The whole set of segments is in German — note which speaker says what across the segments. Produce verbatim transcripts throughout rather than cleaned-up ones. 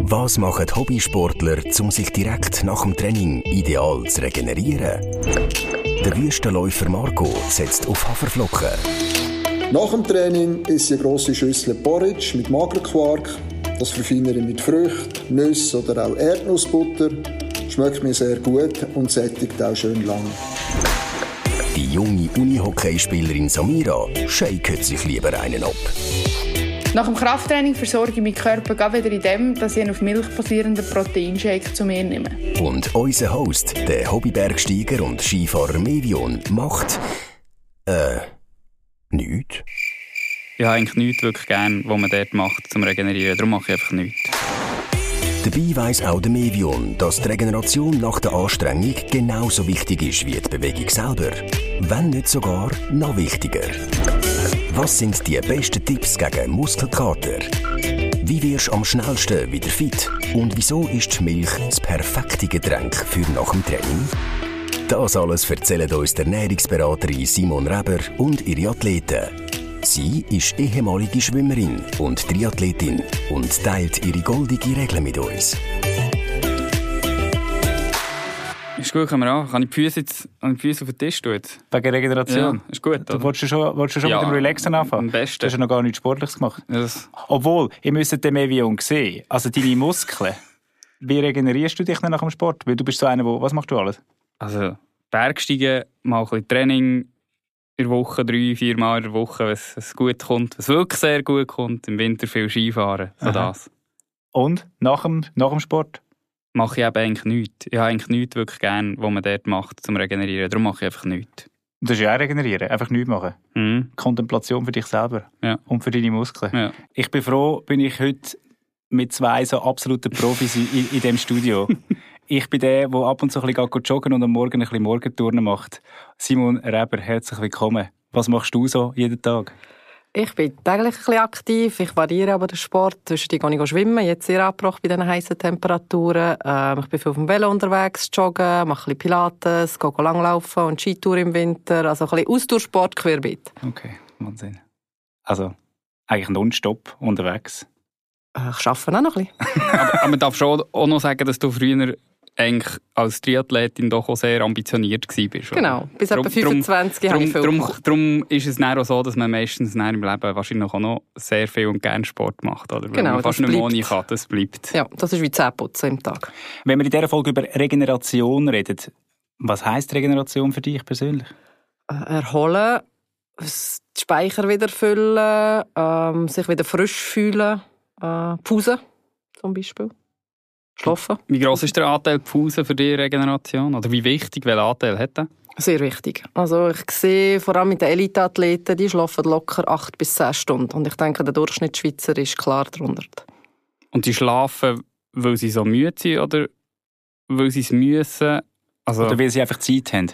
Speaker 1: Was machen Hobbysportler, um sich direkt nach dem Training ideal zu regenerieren? Der Wüstenläufer Marco setzt auf Haferflocken.
Speaker 2: Nach dem Training esse ich eine grosse Schüssel Porridge mit Magerquark. Das verfeinere ich mit Früchten, Nüssen oder auch Erdnussbutter. Schmeckt mir sehr gut und sättigt auch schön lang.
Speaker 1: Die junge Unihockeyspielerin Samira shaket sich lieber einen ab.
Speaker 3: Nach dem Krafttraining versorge ich meinen Körper gerade wieder in dem, dass ich einen auf Milch basierenden Proteinshake zu mir nehme.
Speaker 1: Und unser Host, der Hobbybergsteiger und Skifahrer Mevion, macht... äh... nichts.
Speaker 4: Ich habe eigentlich nichts wirklich gern, was man dort macht, zum Regenerieren. Darum mache ich einfach nichts.
Speaker 1: Dabei weiss auch der Mevion, dass die Regeneration nach der Anstrengung genauso wichtig ist wie die Bewegung selber. Wenn nicht sogar noch wichtiger. Was sind die besten Tipps gegen Muskelkater? Wie wirst du am schnellsten wieder fit? Und wieso ist die Milch das perfekte Getränk für nach dem Training? Das alles erzählen uns der Ernährungsberaterin Simon Reber und ihre Athleten. Sie ist ehemalige Schwimmerin und Triathletin und teilt ihre goldige Regeln mit uns.
Speaker 4: Ist gut, können wir an. Kann ich die Füße, jetzt, die Füße auf den Tisch tun?
Speaker 5: Wegen Regeneration?
Speaker 4: Ja, ist gut, oder?
Speaker 5: Willst du schon, willst du schon
Speaker 4: ja,
Speaker 5: mit dem Relaxen anfangen?
Speaker 4: Am besten.
Speaker 5: Du hast ja noch gar nichts Sportliches gemacht.
Speaker 4: Das
Speaker 5: Obwohl, ihr müsst den Mevion sehen. Also deine Muskeln. Wie regenerierst du dich denn nach dem Sport? Weil du bist so einer, der... Was machst du alles?
Speaker 4: Also, Bergsteigen, mal ein bisschen Training in der Woche, drei, vier Mal in der Woche, wenn es gut kommt, wenn es wirklich sehr gut kommt. Im Winter viel Skifahren, so das.
Speaker 5: Und? Nach dem, nach dem Sport?
Speaker 4: Mache ich eben eigentlich nichts. Ich habe eigentlich nichts wirklich gern, was man dort macht, zum Regenerieren. Darum mache ich einfach nichts.
Speaker 5: Das ist ja auch regenerieren, einfach nichts machen.
Speaker 4: Mhm.
Speaker 5: Kontemplation für dich selber
Speaker 4: ja.
Speaker 5: und für deine Muskeln.
Speaker 4: Ja.
Speaker 5: Ich bin froh, bin ich heute mit zwei so absoluten Profis in, in, in diesem Studio. Ich bin der, der ab und zu ein bisschen joggen und am Morgen ein bisschen Morgenturnen macht. Simon Reber, herzlich willkommen. Was machst du so jeden Tag?
Speaker 6: Ich bin täglich ein bisschen aktiv. Ich variiere aber den Sport. Zwischendurch gehe ich schwimmen. Jetzt sehr abgebrochen bei diesen heißen Temperaturen. Ähm, ich bin viel auf dem Velo unterwegs, joggen, mache ein bisschen Pilates, gehe langlaufen und Skitour im Winter. Also ein bisschen Ausdauersport querbeet.
Speaker 5: Okay, Wahnsinn. Also eigentlich nonstop unterwegs.
Speaker 6: Ich arbeite auch noch ein bisschen.
Speaker 4: aber, aber man darf schon auch noch sagen, dass du früher eigentlich als Triathletin doch auch sehr ambitioniert warst.
Speaker 6: Genau, bis etwa fünfundzwanzig habe ich viel
Speaker 4: drum,
Speaker 6: gemacht.
Speaker 4: Darum ist es dann auch so, dass man meistens im Leben wahrscheinlich auch noch sehr viel und gerne Sport macht. Oder?
Speaker 6: Genau,
Speaker 4: man fast
Speaker 6: das
Speaker 4: nicht
Speaker 6: bleibt.
Speaker 4: ohne kann, das bleibt.
Speaker 6: Ja, das ist wie Zähneputzen im Tag.
Speaker 5: Wenn wir in dieser Folge über Regeneration reden, was heisst Regeneration für dich persönlich?
Speaker 6: Äh, erholen, die Speicher wieder füllen, ähm, sich wieder frisch fühlen, äh, Pause zum Beispiel. Schlafen.
Speaker 4: Wie gross ist der Anteil Pause für die Regeneration? Oder wie wichtig, welchen Anteil hat er?
Speaker 6: Sehr wichtig. Also ich sehe vor allem mit den Elite-Athleten, die schlafen locker acht bis zehn Stunden. Und ich denke, der Durchschnittsschweizer ist klar darunter.
Speaker 4: Und die schlafen, weil sie so müde sind oder weil sie es müssen? Also
Speaker 5: oder weil sie einfach Zeit haben?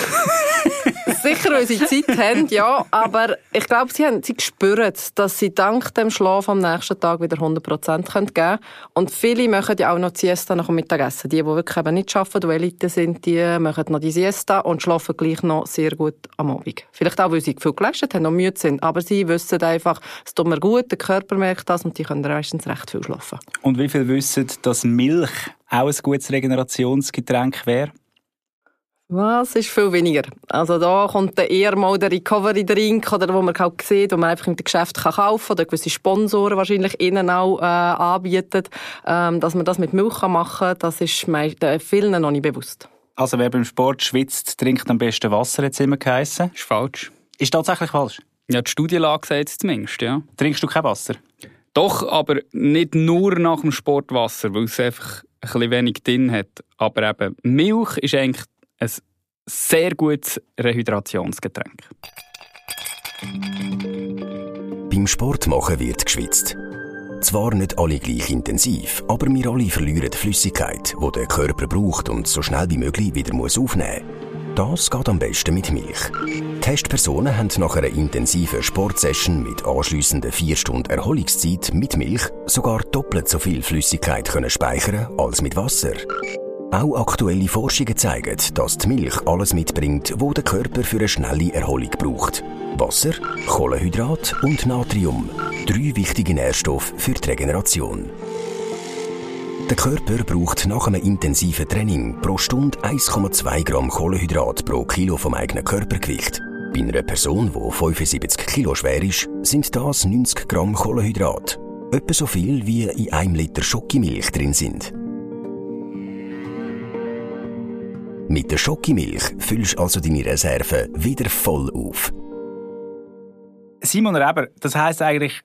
Speaker 6: Sicher, weil sie Zeit haben, ja. Aber ich glaube, sie, haben, sie spüren, dass sie dank dem Schlaf am nächsten Tag wieder hundert Prozent geben können. Und viele machen ja auch noch die Siesta nach dem Mittagessen. Die, die wirklich eben nicht arbeiten, die Elite sind, die machen noch die Siesta und schlafen gleich noch sehr gut am Abend. Vielleicht auch, weil sie viel geleistet haben und müde sind. Aber sie wissen einfach, es tut mir gut, der Körper merkt das und die können meistens recht viel schlafen.
Speaker 5: Und wie viele wissen, dass Milch auch ein gutes Regenerationsgetränk wäre?
Speaker 6: Was ist viel weniger. Also da kommt dann eher mal der Recovery-Drink, oder wo man halt sieht, wo man einfach im Geschäft kaufen kann, oder gewisse Sponsoren wahrscheinlich innen auch äh, anbieten, ähm, dass man das mit Milch machen kann, das ist vielen noch nicht bewusst.
Speaker 5: Also wer beim Sport schwitzt, trinkt am besten Wasser, hat es immer geheissen.
Speaker 4: Ist falsch.
Speaker 5: Ist tatsächlich falsch?
Speaker 4: Ja, die Studienlage sagt es zumindest, ja.
Speaker 5: Trinkst du kein Wasser?
Speaker 4: Doch, aber nicht nur nach dem Sportwasser, weil es einfach ein bisschen wenig drin hat. Aber eben, Milch ist eigentlich ein sehr gutes Rehydrationsgetränk.
Speaker 1: Beim Sportmachen wird geschwitzt. Zwar nicht alle gleich intensiv, aber wir alle verlieren die Flüssigkeit, die der Körper braucht und so schnell wie möglich wieder aufnehmen muss. Das geht am besten mit Milch. Testpersonen haben nach einer intensiven Sportsession mit anschliessender vier Stunden Erholungszeit mit Milch sogar doppelt so viel Flüssigkeit können speichern als mit Wasser. Auch aktuelle Forschungen zeigen, dass die Milch alles mitbringt, was der Körper für eine schnelle Erholung braucht. Wasser, Kohlenhydrat und Natrium. Drei wichtige Nährstoffe für die Regeneration. Der Körper braucht nach einem intensiven Training pro Stunde eins Komma zwei Gramm Kohlenhydrat pro Kilo vom eigenen Körpergewicht. Bei einer Person, die fünfundsiebzig Kilo schwer ist, sind das neunzig Gramm Kohlenhydrat. Etwa so viel, wie in einem Liter Schokimilch drin sind. Mit der Schokimilch füllst du also deine Reserven wieder voll auf.
Speaker 5: Simon Reber, das heisst eigentlich,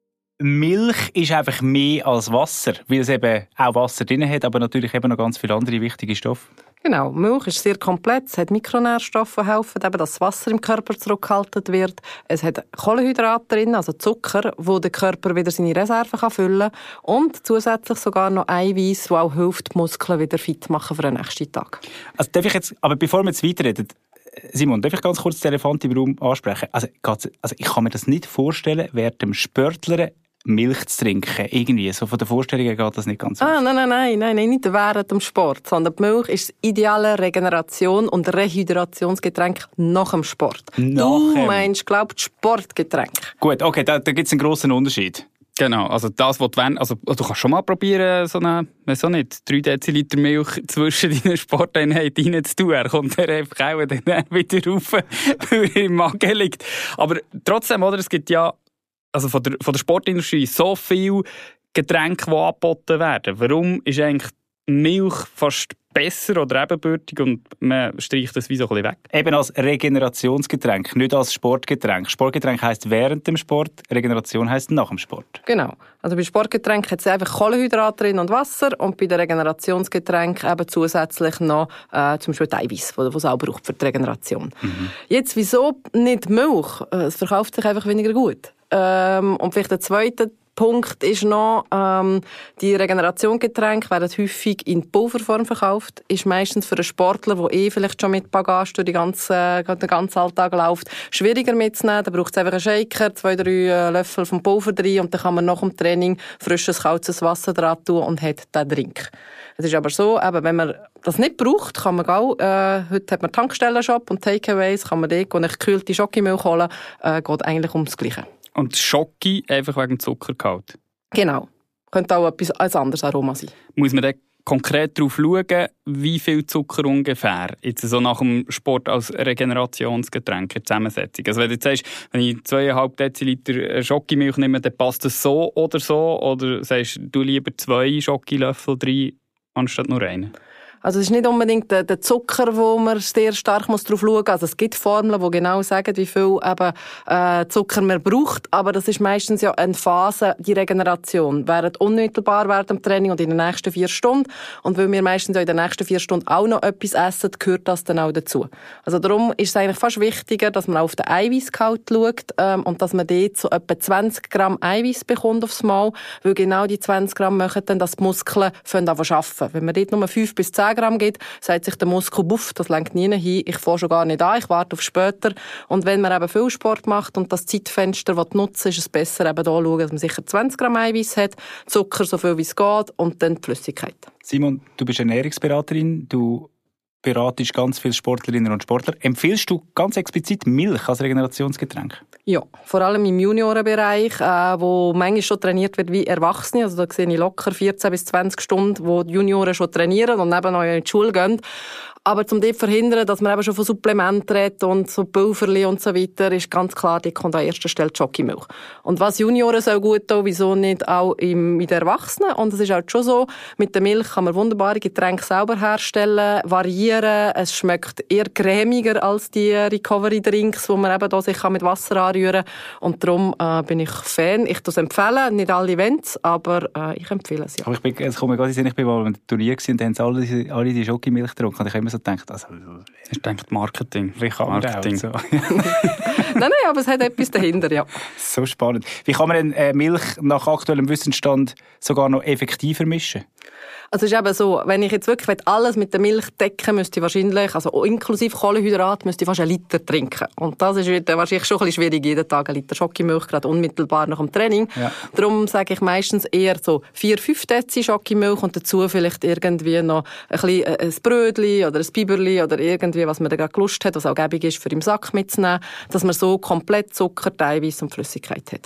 Speaker 5: Milch ist einfach mehr als Wasser, weil es eben auch Wasser drin hat, aber natürlich eben noch ganz viele andere wichtige Stoffe.
Speaker 6: Genau, Milch ist sehr komplex, es hat Mikronährstoffe, die helfen, eben, dass das Wasser im Körper zurückgehalten wird. Es hat Kohlenhydrate drin, also Zucker, wo der Körper wieder seine Reserven kann füllen kann. Und zusätzlich sogar noch Eiweiß, das auch hilft, die Muskeln wieder fit machen für den nächsten Tag.
Speaker 5: Also darf ich jetzt, aber bevor wir jetzt weiterreden, Simon, darf ich ganz kurz den Elefant im Raum ansprechen? Also, also ich kann mir das nicht vorstellen, während dem Spörtlern Milch zu trinken. Irgendwie, so von den Vorstellungen geht das nicht ganz
Speaker 6: ah,
Speaker 5: aus.
Speaker 6: Nein, nein, nein, nein, nein, nicht während dem Sport, sondern die Milch ist das ideale Regeneration- und Rehydrationsgetränk nach dem Sport.
Speaker 5: Nachher.
Speaker 6: Du meinst, glaub ich, Sportgetränk.
Speaker 5: Gut, okay, da, da gibt es einen grossen Unterschied.
Speaker 4: Genau, also das, was du willst, also du kannst schon mal probieren, so eine, weiss auch nicht, drei Deziliter Milch zwischen deinen Sporteinheiten reinzutun. Er kommt dann einfach auch dann wieder rauf, weil er im Magen liegt. Aber trotzdem, oder, es gibt ja also von der, von der Sportindustrie so viele Getränke, die angeboten werden. Warum ist eigentlich Milch fast besser oder ebenbürtig und man streicht das wie so ein bisschen weg?
Speaker 5: Eben als Regenerationsgetränk, nicht als Sportgetränk. Sportgetränk heisst während dem Sport, Regeneration heisst nach dem Sport.
Speaker 6: Genau. Also bei Sportgetränken hat es einfach Kohlenhydrate drin und Wasser und bei den Regenerationsgetränken eben zusätzlich noch äh, zum Beispiel Eiweiß, das es auch braucht für die Regeneration. Mhm. Jetzt, wieso nicht Milch? Es verkauft sich einfach weniger gut. Ähm, und vielleicht der zweite Punkt ist noch, ähm, die Regenerationsgetränke werden häufig in Pulverform verkauft. Ist meistens für einen Sportler, der eh vielleicht schon mit Bagage durch die ganze, den ganzen Alltag läuft, schwieriger mitzunehmen. Da braucht es einfach einen Shaker, zwei, drei Löffel vom Pulver drin und dann kann man nach dem Training frisches, kaltes Wasser dran tun und hat den Drink. Es ist aber so, eben, wenn man das nicht braucht, kann man auch, äh, heute hat man Tankstellenshop und Takeaways, kann man dort eine gekühlte Schokimilch holen, äh, geht eigentlich ums Gleiche.
Speaker 4: Und Schoki einfach wegen Zuckergehalt?
Speaker 6: Genau. Könnte auch etwas ein anderes Aroma sein.
Speaker 4: Muss man dann konkret darauf schauen, wie viel Zucker ungefähr jetzt so nach dem Sport als Regenerationsgetränk in Zusammensetzung? Also wenn du jetzt sagst, wenn ich zweieinhalb Deziliter Schokimilch nehme, dann passt das so oder so? Oder sagst du lieber zwei Schokilöffel rein, anstatt nur einen?
Speaker 6: Also es ist nicht unbedingt der, der Zucker, wo man sehr stark muss drauf schauen muss. Also es gibt Formeln, die genau sagen, wie viel eben, äh, Zucker man braucht. Aber das ist meistens ja eine Phase, die Regeneration. Während unmittelbar während dem Training und in den nächsten vier Stunden. Und weil wir meistens ja in den nächsten vier Stunden auch noch etwas essen, gehört das dann auch dazu. Also darum ist es eigentlich fast wichtiger, dass man auf den Eiweißgehalt schaut ähm, und dass man dort so etwa zwanzig Gramm Eiweiß bekommt aufs Mal. Weil genau die zwanzig Gramm machen dann, dass die Muskeln arbeiten. Wenn man dort nur fünf bis zehn Gramm geht, sagt sich der Muskel, buff, das lenkt nie hin, ich fange schon gar nicht an, ich warte auf später. Und wenn man eben viel Sport macht und das Zeitfenster nutzen will, ist es besser, eben da schauen, dass man sicher zwanzig Gramm Eiweiß hat, Zucker so viel wie es geht und dann die Flüssigkeit.
Speaker 5: Simon, du bist Ernährungsberaterin, du beratest ganz viele Sportlerinnen und Sportler. Empfiehlst du ganz explizit Milch als Regenerationsgetränk?
Speaker 6: Ja, vor allem im Juniorenbereich, äh, wo manchmal schon trainiert wird wie Erwachsene. Also da sehe ich locker vierzehn bis zwanzig Stunden, wo die Junioren schon trainieren und neben in die Schule gehen. Aber um das zu verhindern, dass man eben schon von Supplementen redet und so Pulverli und so weiter, ist ganz klar, die kommt an erster Stelle die Schokimilch. Und was Junioren so gut tun, wieso nicht auch im, mit den Erwachsenen? Und es ist auch schon so, mit der Milch kann man wunderbare Getränke selber herstellen, variieren. Es schmeckt eher cremiger als die Recovery-Drinks, die man eben da sich mit Wasser anrühren kann. Und darum äh, bin ich Fan. Ich das empfehle, nicht alle Events, aber äh, ich empfehle es, ja.
Speaker 5: Aber ich bin, jetzt komme ich gerade in den Sinn, ich bin mal im Turnier gewesen und dann haben sie alle, diese, alle die Schokimilch getrunken. Und ich habe immer so gedacht, also,
Speaker 4: ich denke Marketing.
Speaker 5: Marketing. So.
Speaker 6: nein, nein, aber es hat etwas dahinter, ja.
Speaker 5: So spannend. Wie kann man denn äh, Milch nach aktuellem Wissensstand sogar noch effektiver mischen?
Speaker 6: Also es ist eben so, wenn ich jetzt wirklich alles mit der Milch decken müsste ich wahrscheinlich, also inklusive Kohlenhydrat, müsste ich fast einen Liter trinken. Und das ist wahrscheinlich schon ein bisschen schwierig, jeden Tag einen Liter Schokimilch, gerade unmittelbar nach dem Training. Ja. Darum sage ich meistens eher so vier, fünf Dezi Schokimilch und dazu vielleicht irgendwie noch ein bisschen ein Brötchen oder ein Biberli oder irgendwie, was man da gerade Lust hat, was auch gäbig ist, für im Sack mitzunehmen, dass man so komplett Zucker, Eiweiß und Flüssigkeit hat.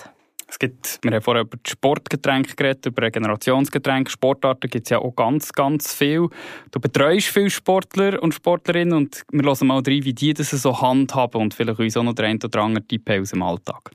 Speaker 4: Es gibt, wir haben vorher über die Sportgetränke geredet, über Regenerationsgetränke. Sportarten gibt es ja auch ganz, ganz viel. Du betreust viele Sportler und Sportlerinnen und wir hören mal rein, wie die das so handhaben und vielleicht uns auch noch der ein oder andere Tipp aus dem Alltag.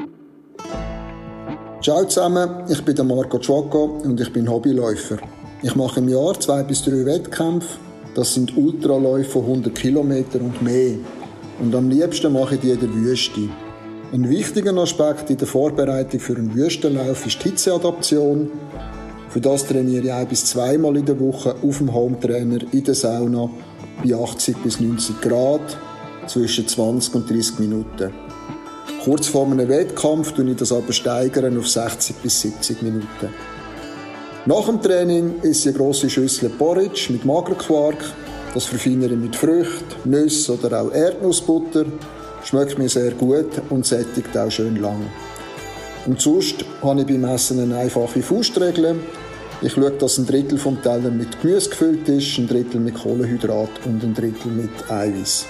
Speaker 2: Ciao zusammen, ich bin der Marco Ciocco und ich bin Hobbyläufer. Ich mache im Jahr zwei bis drei Wettkämpfe. Das sind Ultraläufe von hundert Kilometern und mehr. Und am liebsten mache ich die in der Wüste. Ein wichtiger Aspekt in der Vorbereitung für einen Wüstenlauf ist die Hitzeadaption. Für das trainiere ich ein- bis zweimal in der Woche auf dem Hometrainer in der Sauna bei achtzig bis neunzig Grad, zwischen zwanzig und dreißig Minuten. Kurz vor einem Wettkampf steigere ich das aber steigern auf sechzig bis siebzig Minuten. Nach dem Training esse ich eine grosse Schüssel Porridge mit Magerquark. Das verfeinere ich mit Früchten, Nüssen oder auch Erdnussbutter. Schmeckt mir sehr gut und sättigt auch schön lang. Und sonst habe ich beim Essen eine einfache Faustregel. Ich schaue, dass ein Drittel vom Teller mit Gemüse gefüllt ist, ein Drittel mit Kohlenhydrat und ein Drittel mit Eiweiß.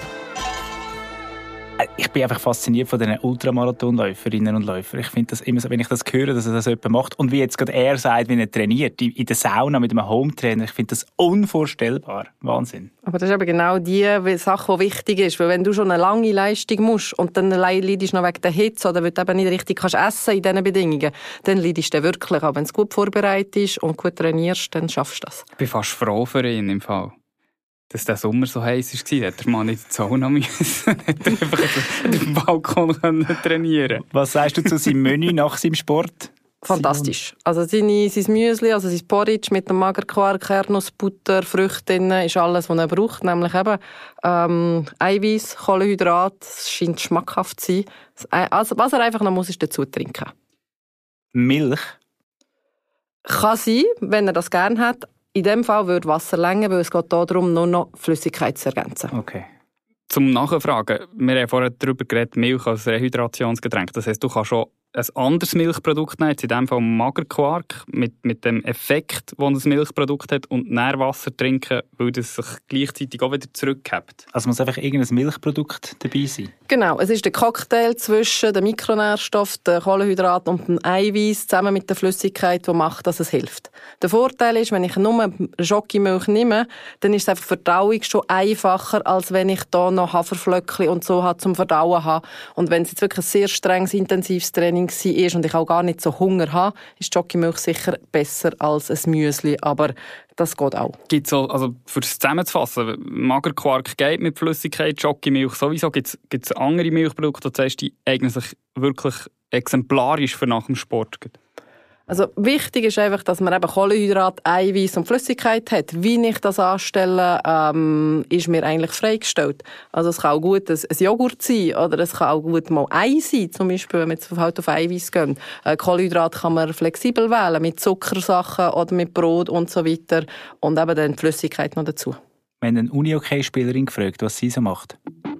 Speaker 5: Ich bin einfach fasziniert von diesen Ultramarathonläuferinnen und Läufern. Ich finde das immer so, wenn ich das höre, dass er das jemand macht. Und wie jetzt gerade er sagt, wie er trainiert, in der Sauna mit einem Hometrainer, ich finde das unvorstellbar. Wahnsinn. Aber
Speaker 6: das ist eben genau die Sache, die wichtig ist. Weil wenn du schon eine lange Leistung musst und dann leidest noch wegen der Hitze oder weil du eben nicht richtig kannst essen in diesen Bedingungen, dann leidest du wirklich. Aber wenn du gut vorbereitet bist und gut trainierst, dann schaffst du das.
Speaker 4: Ich bin fast froh für ihn im Fall. Dass der Sommer so heiß war, hätte er mal nicht in die Sauna müssen. Hätte er einfach auf dem Balkon trainieren.
Speaker 5: Was sagst du zu seinem Menü nach seinem Sport?
Speaker 6: Fantastisch. Also seine, sein Müsli, also sein Porridge mit dem Magerquark, Erdnussbutter, Früchte drin, ist alles, was er braucht. Nämlich eben ähm, Eiweiß, Kohlenhydrat, es scheint schmackhaft zu sein. Also, was er einfach noch muss, ist dazu trinken.
Speaker 5: Milch?
Speaker 6: Kann sein, wenn er das gerne hat. In dem Fall würde Wasser länger, weil es geht darum, nur noch Flüssigkeit zu ergänzen.
Speaker 5: Okay.
Speaker 4: Zum Nachfragen, wir haben vorher darüber geredet, Milch als Rehydrationsgetränk. Das heisst, du kannst schon ein anderes Milchprodukt nehmen, in diesem Fall Magerquark, mit, mit dem Effekt, den das Milchprodukt hat, und dann Wasser trinken, weil das sich gleichzeitig auch wieder zurückhebt.
Speaker 5: Also muss einfach irgendein Milchprodukt dabei sein?
Speaker 6: Genau, es ist der Cocktail zwischen dem Mikronährstoff, dem Kohlenhydrat und dem Eiweiß zusammen mit der Flüssigkeit, die macht, dass es hilft. Der Vorteil ist, wenn ich nur Schokimilch nehme, dann ist es einfach die Verdauung schon einfacher, als wenn ich da noch Haferflöckchen und so habe, zum Verdauen habe. Und wenn es jetzt wirklich ein sehr strenges, intensives Training ist und ich auch gar nicht so Hunger habe, ist Schokimilch sicher besser als ein Müsli, aber das geht auch.
Speaker 4: Gibt's so, also für es zusammenzufassen, Magerquark geht mit Flüssigkeit, Schokimilch sowieso, gibt es andere Milchprodukte, das heißt, die eignen sich wirklich exemplarisch für nach dem Sport?
Speaker 6: Also wichtig ist einfach, dass man eben Kohlenhydrat, Eiweiß und Flüssigkeit hat. Wie ich das anstelle, ähm, ist mir eigentlich freigestellt. Also es kann auch gut ein, ein Joghurt sein oder es kann auch gut mal Ei sein, zum Beispiel, wenn wir jetzt halt auf Eiweiß gehen. Äh, Kohlenhydrat kann man flexibel wählen, mit Zuckersachen oder mit Brot und so weiter. Und eben dann die Flüssigkeit noch dazu.
Speaker 5: Wenn eine Unihockey-Spielerin gefragt, was sie so macht?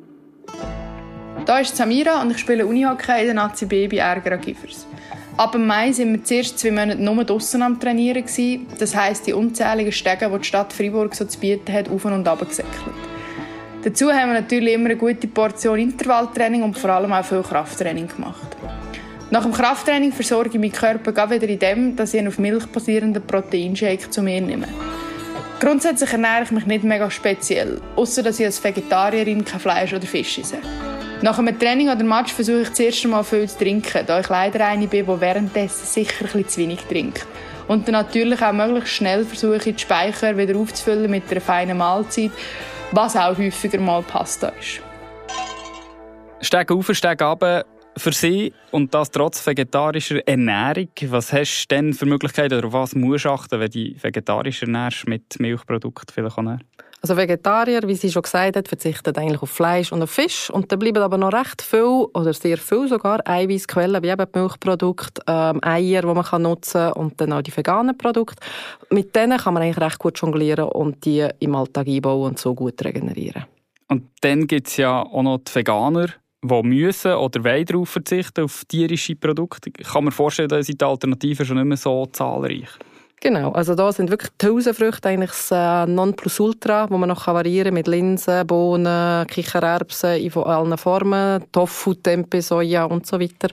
Speaker 3: Da ist Samira und ich spiele Unihockey in der Nazi B bei Ärger Giffers. Ab dem Mai waren wir zuerst zwei Monate nur draussen am Trainieren. Das heisst, die unzähligen Stege, die die Stadt Freiburg so zu bieten hat, auf und und runter gesäckelt. Dazu haben wir natürlich immer eine gute Portion Intervalltraining und vor allem auch viel Krafttraining gemacht. Nach dem Krafttraining versorge ich meinen Körper wieder in dem, dass ich einen auf Milch basierenden Proteinshake zu mir nehme. Grundsätzlich ernähre ich mich nicht mega speziell, ausser dass ich als Vegetarierin kein Fleisch oder Fisch esse. Nach einem Training oder Match versuche ich zuerst einmal viel zu trinken, da ich leider eine bin, die währenddessen sicher ein bisschen zu wenig trinkt. Und dann natürlich auch möglichst schnell versuche ich, die Speicher wieder aufzufüllen mit einer feinen Mahlzeit, was auch häufiger mal Pasta ist.
Speaker 4: Steg auf, Steg runter für Sie und das trotz vegetarischer Ernährung. Was hast du denn für Möglichkeiten oder auf was musst du achten, wenn du dich vegetarisch ernährst mit Milchprodukten vielleicht auch?
Speaker 6: Also Vegetarier, wie sie schon gesagt hat, verzichten eigentlich auf Fleisch und auf Fisch. Und da bleiben aber noch recht viel, oder sehr viel sogar, Eiweißquellen, wie eben Milchprodukte, ähm, Eier, die man kann nutzen kann und dann auch die veganen Produkte. Mit denen kann man eigentlich recht gut jonglieren und die im Alltag einbauen und so gut regenerieren.
Speaker 4: Und dann gibt es ja auch noch die Veganer, die müssen oder wollen darauf verzichten, auf tierische Produkte. Ich kann mir vorstellen, da sind die Alternativen schon nicht mehr so zahlreich.
Speaker 6: Genau, also da sind wirklich die Hülsenfrüchte eigentlich das äh, Nonplusultra, wo man noch variieren kann mit Linsen, Bohnen, Kichererbsen in allen Formen, Tofu, Tempeh, Soja und so weiter.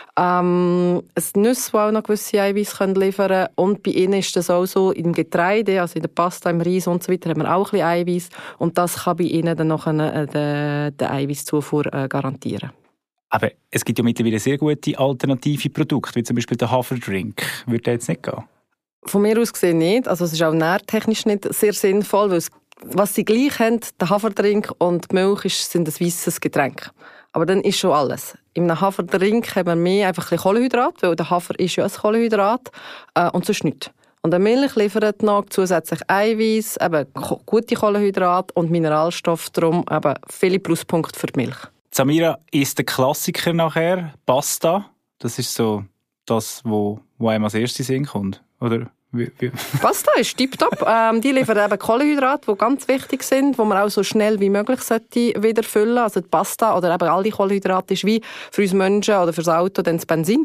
Speaker 6: Ähm, es Nüsse, die auch noch gewisse Eiweiß liefern können. Und bei ihnen ist das auch so, im Getreide, also in der Pasta, im Reis und so weiter, haben wir auch ein bisschen Eiweiß. Und das kann bei ihnen dann noch eine, den, den Eiweißzufuhr äh, garantieren.
Speaker 5: Aber es gibt ja mittlerweile sehr gute alternative Produkte, wie zum Beispiel der Haferdrink. Würde der jetzt nicht gehen?
Speaker 6: Von mir aus gesehen nicht. Also es ist auch nährtechnisch nicht sehr sinnvoll, weil es, was sie gleich haben, der Haferdrink und die Milch ist, sind ein weisses Getränk. Aber dann ist schon alles. Im Haferdrink haben wir mehr einfach ein bisschen Kohlenhydrat, weil der Hafer ist ja ein Kohlenhydrat äh, und sonst nichts. Und eine Milch liefert noch zusätzlich Eiweiß, eben gute Kohlenhydrate und Mineralstoffe, darum eben viele Pluspunkte für die Milch.
Speaker 5: Samira, ist der Klassiker nachher Pasta? Das ist so das, wo, wo einem als erstes in den Sinn kommt, oder? Wie, wie?
Speaker 6: Pasta ist tipptopp. Ähm, die liefern eben Kohlenhydrate, die ganz wichtig sind, die man auch so schnell wie möglich sollte wieder füllen. Also die Pasta oder eben all die Kohlenhydrate ist wie für uns Menschen oder für das Auto dann das Benzin.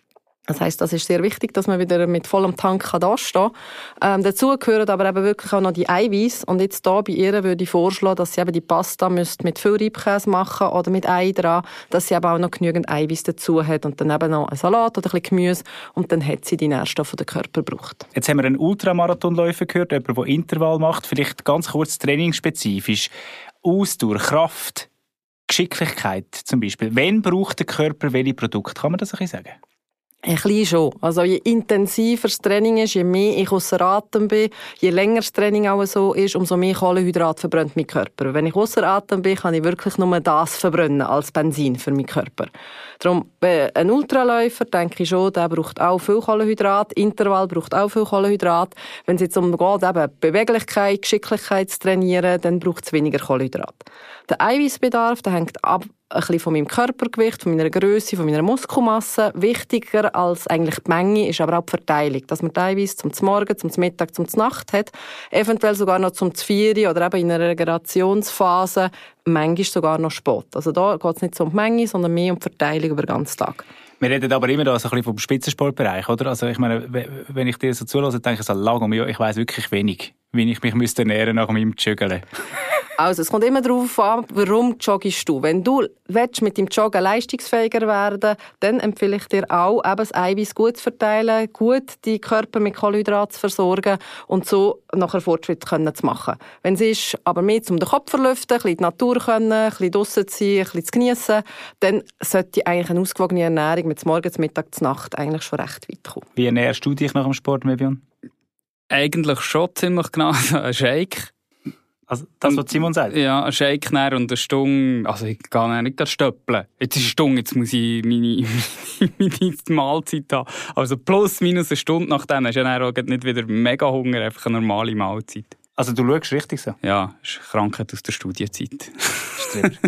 Speaker 6: Das heisst, das ist sehr wichtig, dass man wieder mit vollem Tank dastehen kann. Ähm, dazu gehören aber eben wirklich auch noch die Eiweiß. Und jetzt hier bei ihr würde ich vorschlagen, dass sie eben die Pasta mit viel Reibkäse machen oder mit Ei dran, dass sie eben auch noch genügend Eiweiß dazu hat und dann eben noch einen Salat oder ein bisschen Gemüse und dann hat sie die Nährstoffe, die der Körper braucht.
Speaker 5: Jetzt haben wir einen Ultramarathonläufer gehört, jemand, der Intervall macht. Vielleicht ganz kurz trainingsspezifisch. Ausdauer, Kraft, Geschicklichkeit zum Beispiel. Wann braucht der Körper welche Produkte? Kann man das ein bisschen sagen?
Speaker 6: Ein bisschen schon. Also je intensiver das Training ist, je mehr ich ausser Atem bin, je länger das Training auch so ist, umso mehr Kohlenhydrat verbrennt mein Körper. Wenn ich ausser Atem bin, kann ich wirklich nur das verbrennen als Benzin für meinen Körper. Darum, ein Ultraläufer, denke ich schon, der braucht auch viel Kohlenhydrat. Intervall braucht auch viel Kohlenhydrat. Wenn es jetzt um geht, eben Beweglichkeit, Geschicklichkeit zu trainieren, dann braucht es weniger Kohlenhydrat. Der Eiweißbedarf, der hängt ab ein bisschen von meinem Körpergewicht, von meiner Grösse, von meiner Muskelmasse. Wichtiger als eigentlich die Menge ist aber auch die Verteilung. Dass man die Eiweiß zum Morgen, zum Mittag, zum Nacht hat. Eventuell sogar noch zum Vieri oder eben in einer Regenerationsphase. Manchmal sogar noch spät. Also da geht es nicht so um die Menge, sondern mehr um die Verteilung über den ganzen Tag.
Speaker 5: Wir reden aber immer da so ein bisschen vom Spitzensportbereich, oder? Also ich meine, wenn ich dir so zuhöre, denke ich so, lang, ich weiss wirklich wenig, wie ich mich müsste ernähren nach meinem Joggen.
Speaker 6: Also, es kommt immer darauf an, warum joggst du. Wenn du willst, mit dem Joggen leistungsfähiger werden, dann empfehle ich dir auch, eben das Eiweiß gut zu verteilen, gut die Körper mit Kohlenhydraten zu versorgen und so nachher Fortschritt können zu machen. Wenn es ist, aber mehr um den Kopf zu verlüften, ein bisschen die Natur können, ein bisschen draussen zu sein, ein bisschen zu geniessen, dann sollte eigentlich eine ausgewogene Ernährung mit Morgen, Mittag, Nacht eigentlich schon recht weit kommen.
Speaker 5: Wie ernährst du dich nach dem Sport, Mevion?
Speaker 4: Eigentlich schon ziemlich genau. Ein Shake.
Speaker 5: Also das, was Simon sagt?
Speaker 4: Ja, ein Shake näher und eine Stunde, also ich kann nicht stöppeln. Jetzt ist eine Stunde, jetzt muss ich meine, meine Mahlzeit haben. Also plus, minus eine Stunde nach dann hast du ja auch nicht wieder mega Hunger, einfach eine normale Mahlzeit.
Speaker 5: Also du schaust richtig so?
Speaker 4: Ja, das ist eine Krankheit aus der Studienzeit.
Speaker 5: Stimmt.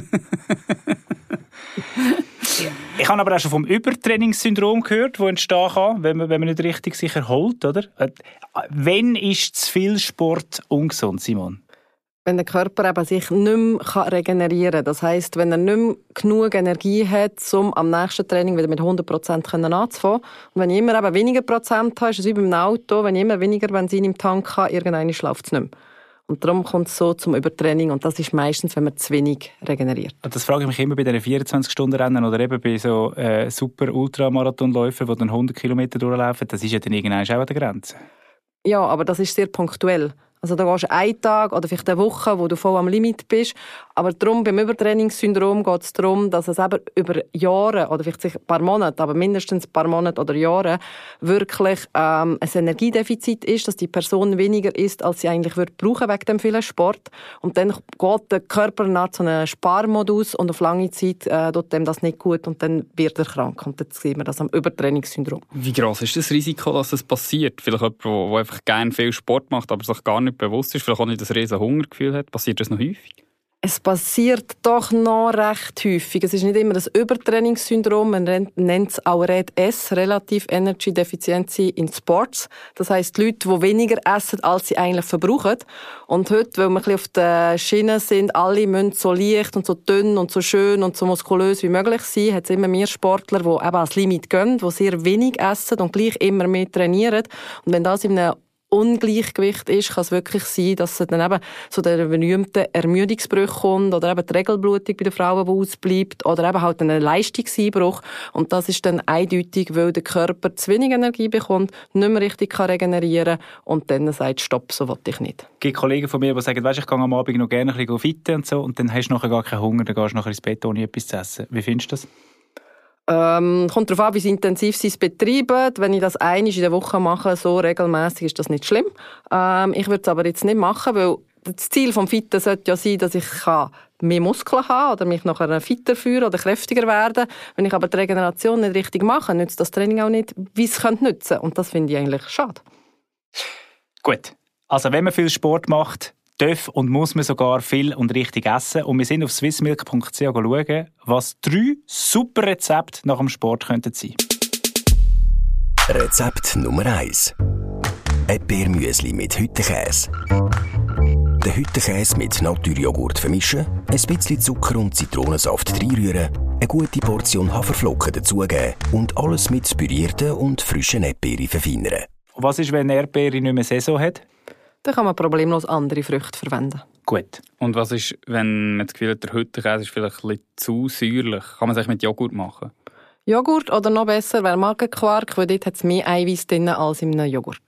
Speaker 5: Ich habe aber auch schon vom Übertrainingssyndrom gehört, das entstehen kann, wenn man, wenn man nicht richtig sich erholt, oder? Wann ist zu viel Sport ungesund, Simon?
Speaker 6: Wenn der Körper eben sich nicht mehr regenerieren kann. Das heisst, wenn er nicht mehr genug Energie hat, um am nächsten Training wieder mit hundert Prozent anzufangen. Und wenn ich immer eben weniger Prozent habe, ist es wie beim Auto, wenn ich immer weniger Benzin im Tank habe, irgendwann schläft es nicht mehr. Und darum kommt es so zum Übertraining. Und das ist meistens, wenn man zu wenig regeneriert.
Speaker 5: Das frage ich mich immer bei diesen vierundzwanzig-Stunden-Rennen oder eben bei so äh, super Ultramarathonläufern, die dann hundert Kilometer durchlaufen. Das ist ja dann irgendwann auch an der Grenze.
Speaker 6: Ja, aber das ist sehr punktuell. Also da gehst du einen Tag oder vielleicht eine Woche, wo du voll am Limit bist. Aber darum, beim Übertrainingssyndrom geht es darum, dass es eben über Jahre oder vielleicht ein paar Monate, aber mindestens ein paar Monate oder Jahre wirklich ähm, ein Energiedefizit ist, dass die Person weniger isst, als sie eigentlich würde brauchen wegen dem vielen Sport. Und dann geht der Körper nach so einem Sparmodus und auf lange Zeit äh, tut dem das nicht gut und dann wird er krank. Und dann sehen wir das am Übertrainingssyndrom.
Speaker 4: Wie gross ist das Risiko, dass das passiert? Vielleicht jemand, der einfach gerne viel Sport macht, aber sich gar nicht bewusst ist, vielleicht auch nicht das riesen Hungergefühl hat. Passiert das noch häufig?
Speaker 6: Es passiert doch noch recht häufig. Es ist nicht immer das Übertrainingssyndrom. Man nennt es auch R E D S, Relative Energy Deficiency in Sports. Das heisst, die Leute, die weniger essen, als sie eigentlich verbrauchen. Und heute, weil wir ein bisschen auf der Schiene sind, alle müssen so leicht und so dünn und so schön und so muskulös wie möglich sein, hat es immer mehr Sportler, die eben ans Limit gehen, die sehr wenig essen und gleich immer mehr trainieren. Und wenn das in einem Ungleichgewicht ist, kann es wirklich sein, dass es dann eben zu den berühmten Ermüdungsbrüchen kommt oder eben die Regelblutung bei den Frauen, die ausbleibt oder eben halt einen Leistungseinbruch. Und das ist dann eindeutig, weil der Körper zu wenig Energie bekommt, nicht mehr richtig kann regenerieren und dann sagt, stopp, so will ich nicht.
Speaker 5: Es gibt Kollegen von mir, die sagen, weißt, ich gehe am Abend noch gerne ein bisschen fitten und so und dann hast du nachher gar keinen Hunger, dann gehst du nachher ins Bett, ohne etwas zu essen. Wie findest du das?
Speaker 6: Ähm, kommt darauf an, wie intensiv sie es betreiben. Wenn ich das einmal in der Woche mache, so regelmäßig, ist das nicht schlimm. Ähm, ich würde es aber jetzt nicht machen, weil das Ziel des Fitten sollte ja sein, dass ich mehr Muskeln haben oder mich nachher fitter fühlen oder kräftiger werden. Wenn ich aber die Regeneration nicht richtig mache, nützt das Training auch nicht, wie es könnte nützen. Und das finde ich eigentlich schade.
Speaker 5: Gut. Also wenn man viel Sport macht, darf und muss man sogar viel und richtig essen. Und wir sind auf swissmilk punkt c h schauen, was drei super Rezepte nach dem Sport könnten sein.
Speaker 1: Rezept Nummer eins. Erdbeermüsli mit Hüttenkäse. Den Hüttenkäse mit Naturjoghurt vermischen, ein bisschen Zucker und Zitronensaft reinrühren, eine gute Portion Haferflocken dazugeben und alles mit pürierten und frischen Erdbeeren verfeinern.
Speaker 5: Und was ist, wenn Erdbeere nicht mehr Saison hat?
Speaker 6: Dann kann man problemlos andere Früchte verwenden.
Speaker 5: Gut.
Speaker 4: Und was ist, wenn man das Gefühl hat, der Hüttenkäse ist vielleicht ein bisschen zu säuerlich? Kann man es mit Joghurt machen?
Speaker 6: Joghurt oder noch besser wäre Magenquark, weil dort hat es mehr Eiweiß drin als in einem Joghurt.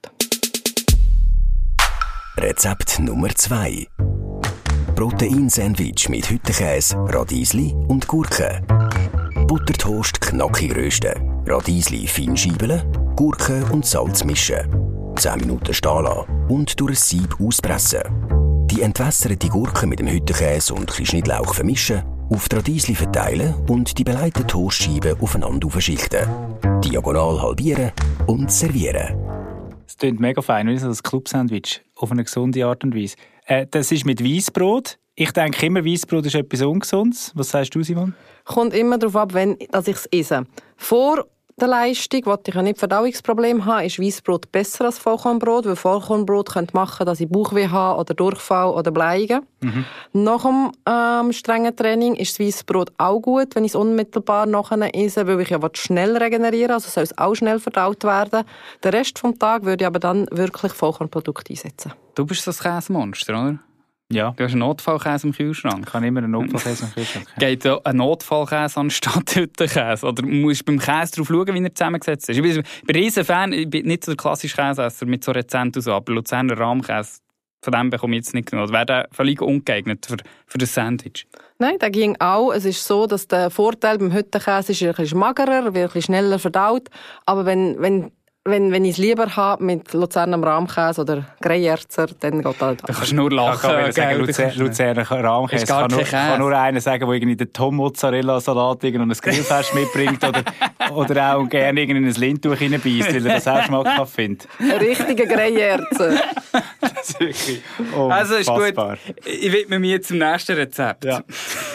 Speaker 1: Rezept Nummer zwei. Proteinsandwich mit Hüttenkäse, Radiesli und Gurke. Buttertoast knackig rösten, Radiesli fein scheibeln, Gurke und Salz mischen. zehn Minuten stehen lassen und durch ein Sieb auspressen. Die entwässerte Gurke mit dem Hüttenkäse und ein bisschen Schnittlauch vermischen, auf die Radiesli verteilen und die belegten Toastscheiben aufeinander aufschichten. Diagonal halbieren und servieren.
Speaker 5: Das klingt mega fein, wie so ein Club-Sandwich auf eine gesunde Art und Weise. Äh, das ist mit Weissbrot. Ich denke immer, Weissbrot ist etwas Ungesundes. Was sagst du, Simon?
Speaker 6: Kommt immer darauf ab, wenn dass ich es esse. Vor der Leistung, wo ich ja nicht Verdauungsprobleme habe, ist Weissbrot besser als Vollkornbrot, weil Vollkornbrot könnte machen, dass ich Bauchweh habe oder Durchfall oder Bleigen. Mhm. Nach dem ähm, strengen Training ist das Weissbrot auch gut, wenn ich es unmittelbar nachher esse, weil ich ja schnell regenerieren will, also soll es auch schnell verdaut werden. Den Rest des Tages würde ich aber dann wirklich Vollkornprodukte einsetzen.
Speaker 4: Du bist das Käsemonster, oder?
Speaker 5: Ja.
Speaker 4: Du hast einen Notfallkäse im Kühlschrank.
Speaker 5: Ich habe immer einen Notfallkäse im Kühlschrank.
Speaker 4: Geht ja ein Notfallkäse anstatt Hüttenkäse? Oder musst du beim Käse darauf schauen, wie er zusammengesetzt ist? Ich bin ein riesen Fan, ich bin nicht so der klassische Käseesser mit so Rezenten und so, aber Luzerner Rahmkäse, von dem bekomme ich jetzt nicht genug. Wäre der völlig ungeeignet für, für das Sandwich?
Speaker 6: Nein, der ging auch. Es ist so, dass der Vorteil beim Hüttenkäse ist, er ist ein bisschen magerer, wird ein bisschen schneller verdaut. Aber wenn, wenn Wenn, wenn ich es lieber habe mit Luzerner Rahmkäse oder Greyerzer, dann geht halt.
Speaker 4: Da kannst du nur lachen.
Speaker 5: Ich kann sagen, Luzerner Rahmkäse. kann, nur, kann nur einer sagen, der irgendwie den Tom-Mozzarella-Salat und ein Grillfest mitbringt oder, oder auch gerne in ein Lindtuch reinbeißt, weil er das auch schmackhaft findet.
Speaker 6: Ein richtiger Greyerzer.
Speaker 5: Das ist wirklich
Speaker 4: also ist gut. Ich widme mich jetzt zum nächsten Rezept.
Speaker 5: Ja.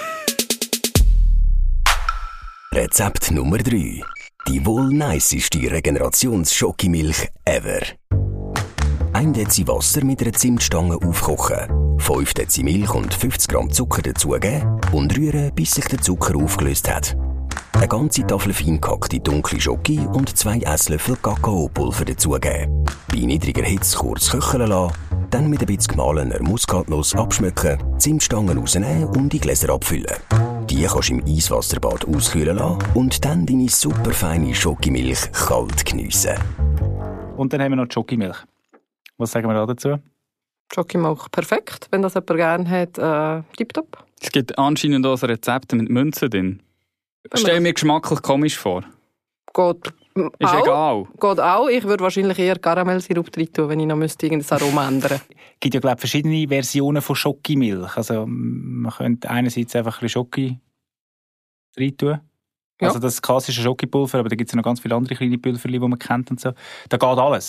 Speaker 1: Rezept Nummer drei. Die wohl niceste Regenerations-Schokimilch ever. ein Dezi Wasser mit einer Zimtstange aufkochen, fünf Dezi Milch und fünfzig Gramm Zucker dazugeben und rühren, bis sich der Zucker aufgelöst hat. Eine ganze Tafel fein gehackte dunkle Schoki und zwei Esslöffel Kakaopulver dazugeben. Bei niedriger Hitze kurz köcheln lassen, dann mit ein bisschen gemahlener Muskatnuss abschmecken, Zimtstangen rausnehmen und in die Gläser abfüllen. Die kannst du im Eiswasserbad auskühlen lassen und dann deine super feine Schokimilch kalt geniessen.
Speaker 5: Und dann haben wir noch die Schokimilch. Was sagen wir da dazu?
Speaker 6: Schokimilch perfekt, wenn das jemand gerne hat, äh, tipptopp.
Speaker 4: Es gibt anscheinend auch Rezepte mit Münzen drin. Stell mir geschmacklich komisch vor.
Speaker 6: Geht
Speaker 4: Ist
Speaker 6: auch.
Speaker 4: egal.
Speaker 6: Geht auch. Ich würde wahrscheinlich eher Karamellsirup rein tun, wenn ich noch müsste irgendein Aroma ändern.
Speaker 5: Es gibt ja, glaube ich, verschiedene Versionen von Schokimilch. Also man könnte einerseits einfach ein bisschen Schoki rein tun.
Speaker 6: Ja.
Speaker 5: Also das klassische Schokipulver, aber da gibt es ja noch ganz viele andere kleine Pulver, die man kennt und so. Da geht alles.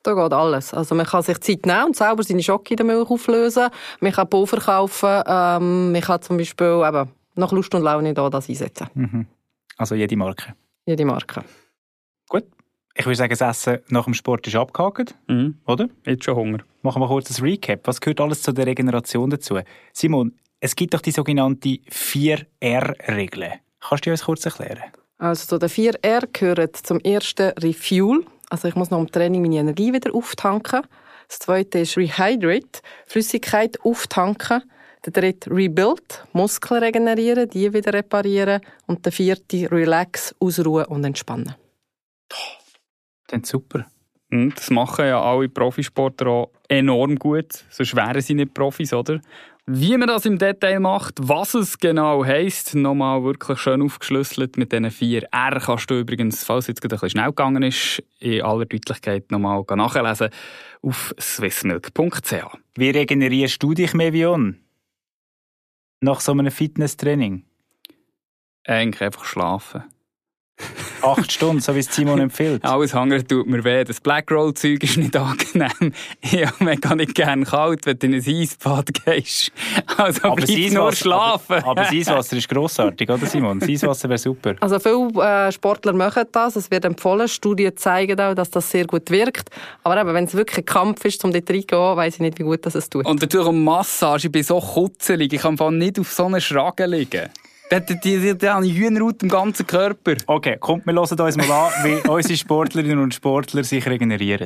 Speaker 6: Da geht alles. Also man kann sich Zeit nehmen und selber seine Schocke in der Milch auflösen. Man kann Pulver kaufen. Ähm, man kann zum Beispiel eben nach Lust und Laune da das einsetzen.
Speaker 5: Mhm. Also jede Marke?
Speaker 6: Jede Marke.
Speaker 5: Gut. Ich würde sagen, das Essen nach dem Sport ist abgehakt,
Speaker 4: mhm.
Speaker 5: oder?
Speaker 4: Jetzt schon Hunger.
Speaker 5: Machen wir kurz ein Recap. Was gehört alles zu der Regeneration dazu? Simon, es gibt doch die sogenannte vier R Regel. Kannst du uns kurz erklären?
Speaker 6: Also zu den vier R gehören zum ersten Refuel. Also ich muss nach dem Training meine Energie wieder auftanken. Das zweite ist Rehydrate, Flüssigkeit auftanken. Der dritte Rebuild, Muskeln regenerieren, die wieder reparieren. Und der vierte Relax, ausruhen und entspannen.
Speaker 5: Das ist super.
Speaker 4: Und das machen ja alle Profisportler auch enorm gut. Sonst wären sie nicht Profis, oder? Wie man das im Detail macht, was es genau heisst, nochmal wirklich schön aufgeschlüsselt mit diesen vier R, kannst du übrigens, falls es jetzt gerade ein bisschen schnell gegangen ist, in aller Deutlichkeit nochmal nachlesen auf swissmilk punkt c h.
Speaker 5: Wie regenerierst du dich, Mevion? Nach so einem Fitnesstraining?
Speaker 4: Eigentlich einfach schlafen.
Speaker 5: Acht Stunden, so wie es Simon empfiehlt.
Speaker 4: Alles andere tut mir weh. Das Blackroll-Zeug ist nicht angenehm. Ich habe mega nicht gerne kalt, wenn du in ein Eisbad gehst. Also
Speaker 5: aber
Speaker 4: bleib nur schlafen.
Speaker 5: Aber, aber das Eiswasser ist grossartig, oder Simon? Das Eiswasser wäre super.
Speaker 6: Also viele äh, Sportler machen das. Es wird empfohlen. Studien zeigen auch, dass das sehr gut wirkt. Aber eben, wenn es wirklich ein Kampf ist, um dort reinzugehen, weiss ich nicht, wie gut das es tut.
Speaker 4: Und natürlich um Massage. Ich bin so kutzelig. Ich kann einfach nicht auf so einer Schragen liegen. Die, die, die haben Hühnerhaut im ganzen Körper.
Speaker 5: Okay, kommt, wir hören uns mal an, wie unsere Sportlerinnen und Sportler sich regenerieren.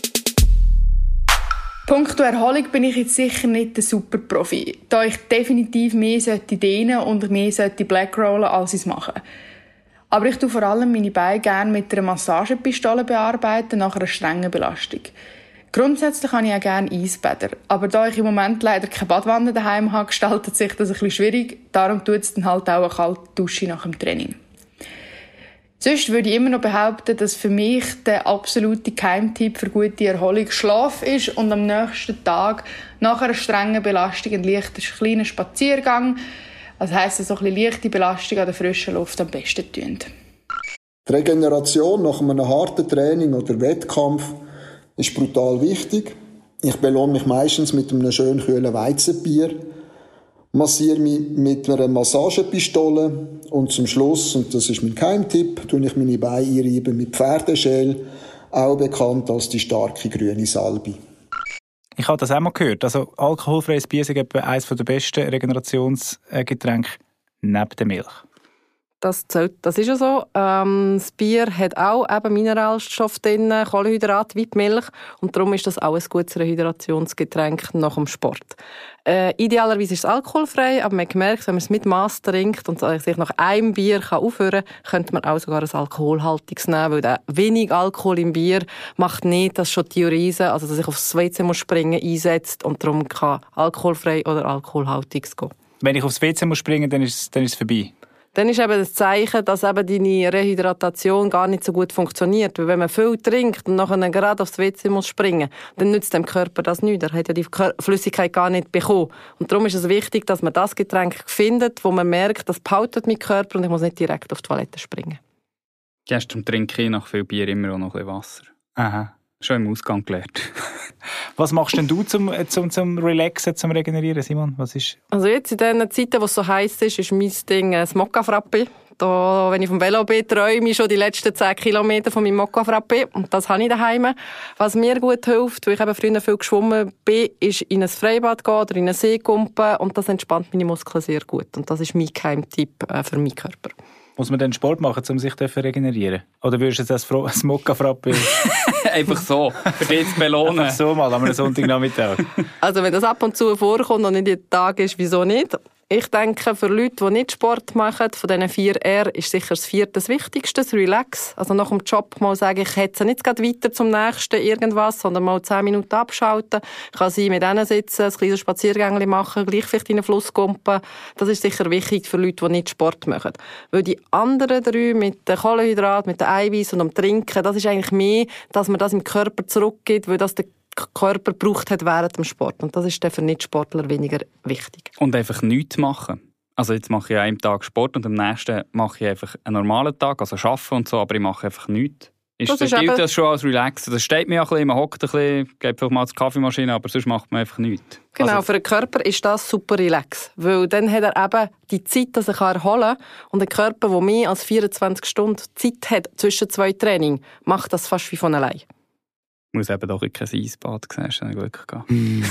Speaker 3: Punkto Erholung bin ich jetzt sicher nicht der Superprofi, da ich definitiv mehr sollte dehnen und mehr sollte Blackrollen, als ich es mache. Aber ich tue vor allem meine Beine gerne mit einer Massagepistole bearbeiten nach einer strengen Belastung. Grundsätzlich habe ich auch gerne Eisbäder, aber da ich im Moment leider keine Badwanne daheim habe, gestaltet sich das ein bisschen schwierig. Darum tut es dann halt auch eine kalte Dusche nach dem Training. Sonst würde ich immer noch behaupten, dass für mich der absolute Geheimtipp für gute Erholung Schlaf ist und am nächsten Tag nach einer strengen Belastung ein leichter kleiner Spaziergang, das heisst, so ein bisschen leichte Belastung an der frischen Luft am besten tun.
Speaker 2: Die Regeneration nach einem harten Training oder Wettkampf ist brutal wichtig. Ich belohne mich meistens mit einem schön kühlen Weizenbier, massiere mich mit einer Massagepistole und zum Schluss, und das ist mein Geheimtipp, tue ich meine Beine einreiben mit Pferdeschell, auch bekannt als die starke grüne Salbe.
Speaker 5: Ich habe das auch mal gehört. Also alkoholfreies Bier ist etwa eines der besten Regenerationsgetränke neben der Milch.
Speaker 6: Das, zählt, das ist ja so. Ähm, das Bier hat auch eben Mineralstoffe drin, Kohlenhydrate wie die Milch. Und darum ist das auch ein gutes Rehydrationsgetränk nach dem Sport. Äh, idealerweise ist es alkoholfrei, aber man hat gemerkt, wenn man es mit Maß trinkt und sich nach einem Bier kann aufhören kann, könnte man auch sogar ein alkoholhaltiges nehmen, weil der wenig Alkohol im Bier macht nicht, dass schon Diuresis, also dass ich aufs W C muss springen, einsetzt und darum kann alkoholfrei oder alkoholhaltiges gehen.
Speaker 5: Wenn ich aufs W C muss springen, dann ist es, dann ist es vorbei?
Speaker 6: Dann ist eben das Zeichen, dass eben deine Rehydratation gar nicht so gut funktioniert. Weil wenn man viel trinkt und nachher gerade aufs W C muss springen, dann nützt dem Körper das nicht. Er hat ja die Flüssigkeit gar nicht bekommen. Und darum ist es wichtig, dass man das Getränk findet, wo man merkt, das behaltet mein Körper und ich muss nicht direkt auf die Toilette springen.
Speaker 4: Gehst zum Trinken nach viel Bier immer auch noch ein bisschen Wasser.
Speaker 5: Aha.
Speaker 4: Schon im Ausgang gelernt.
Speaker 5: Was machst denn du zum, zum, zum Relaxen, zum Regenerieren, Simon? Was ist?
Speaker 6: Also jetzt in diesen Zeiten, wo es so heiß ist, ist mein Ding das Mokka-Frappe. Da, wenn ich vom Velo bin, träume ich schon die letzten zehn Kilometer von meinem Mokka-Frappe. Und das habe ich daheim. Was mir gut hilft, weil ich eben früher viel geschwommen bin, ist in ein Freibad gehen oder in einen See kumpen. Und das entspannt meine Muskeln sehr gut. Und das ist mein Geheimtipp für meinen Körper.
Speaker 5: Muss man dann Sport machen, um sich zu regenerieren? Oder würdest du das als Mokka-Frappe
Speaker 4: einfach so, für dich zu belohnen?
Speaker 5: Einfach so mal, am Sonntagnachmittag.
Speaker 6: Also wenn das ab und zu vorkommt und nicht jeden Tag ist, wieso nicht? Ich denke, für Leute, die nicht Sport machen, von diesen vier R ist sicher das vierte das Wichtigste, das Relax. Also nach dem Job mal sagen, ich hetze nicht gerade weiter zum nächsten irgendwas, sondern mal zehn Minuten abschalten. Ich kann sie mit denen sitzen, ein kleines Spaziergängchen machen, gleich vielleicht in den Fluss kumpen. Das ist sicher wichtig für Leute, die nicht Sport machen. Weil die anderen drei mit den Kohlenhydraten, mit den Eiweiß und dem Trinken, das ist eigentlich mehr, dass man das im Körper zurückgibt, weil das der Körper gebraucht hat während dem Sport. Und das ist dann für Nicht-Sportler weniger wichtig.
Speaker 4: Und einfach nichts machen. Also jetzt mache ich an einem Tag Sport und am nächsten mache ich einfach einen normalen Tag, also arbeiten und so, aber ich mache einfach nichts. Ist,
Speaker 6: Das
Speaker 4: das
Speaker 6: ist
Speaker 4: gilt
Speaker 6: eben-
Speaker 4: das schon als Relax. Das steht mir ja ein bisschen, man hockt ein bisschen, geht vielleicht mal zur Kaffeemaschine, aber sonst macht man einfach nichts.
Speaker 6: Genau,
Speaker 4: Also,
Speaker 6: für den Körper ist das super relax. Weil dann hat er eben die Zeit, dass er kann erholen kann. Und der Körper, der mehr als vierundzwanzig Stunden Zeit hat zwischen zwei Trainings, macht das fast wie von allein.
Speaker 4: ich muss eben doch in kein Eisbad sehen, ist dann Glück gehabt.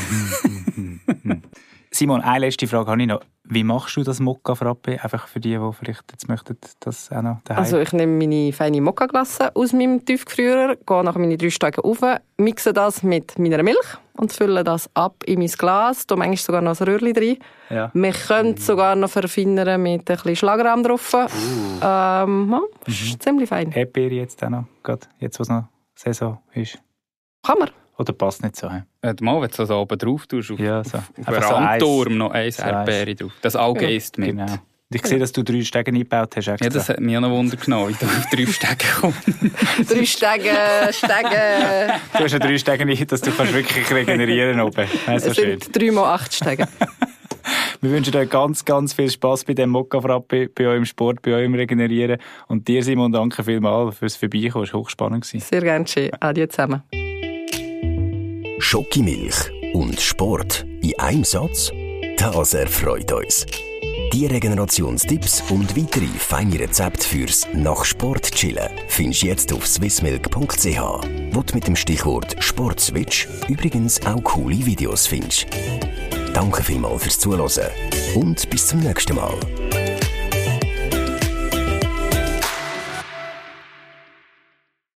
Speaker 5: Simon, eine letzte Frage habe ich noch. Wie machst du das Mokka-Frappe? Einfach für die, die vielleicht jetzt möchten, das auch noch daheim.
Speaker 6: Also ich nehme meine feine Mokka-Glasse aus meinem Tiefgefrierer, gehe nach meinen drei Stegen rauf, mixe das mit meiner Milch und fülle das ab in mein Glas. Da manchmal sogar noch ein Röhrchen drin.
Speaker 5: Ja.
Speaker 6: Wir können es sogar noch verfeinern mit ein bisschen Schlagrahm drauf.
Speaker 5: Uh.
Speaker 6: Ähm, ja, ist ziemlich fein.
Speaker 5: Erdbeere jetzt auch noch, gerade jetzt, was noch Saison ist.
Speaker 6: Kann man.
Speaker 5: Oder passt nicht so? He?
Speaker 4: Äh, mal, wenn du das oben drauf tust, auf,
Speaker 5: Ja, so.
Speaker 4: auf, auf
Speaker 5: Einfach
Speaker 4: einen
Speaker 5: so
Speaker 4: Randturm noch ein
Speaker 5: So
Speaker 4: Erdbeere drauf. Das Auge
Speaker 6: Ja.
Speaker 4: isst mit.
Speaker 5: Genau. Und ich sehe, dass du drei Stege eingebaut hast. Extra.
Speaker 4: Ja, das hat mich auch noch Wunder genommen, wie du auf drei Stege kommst.
Speaker 6: Drei Stegen, Stegen.
Speaker 5: Du hast ja drei Stege nicht, dass du kannst wirklich regenerieren oben. Ja, so
Speaker 6: Es
Speaker 5: schön.
Speaker 6: sind drei mal acht Stegen.
Speaker 5: Wir wünschen euch ganz, ganz viel Spass bei dem Mokka-Frappe, bei eurem Sport, bei eurem Regenerieren. Und dir, Simon, danke vielmals fürs Vorbeikommen. Es war hochspannend.
Speaker 6: Sehr gerne schön. Adieu zusammen.
Speaker 1: Schokimilch und Sport in einem Satz? Das erfreut uns. Die Regenerationstipps und weitere feine Rezepte fürs Nach-Sport-Chillen findest du jetzt auf swissmilk punkt c h, wo du mit dem Stichwort Sportswitch übrigens auch coole Videos findest. Danke vielmals fürs Zuhören und bis zum nächsten Mal.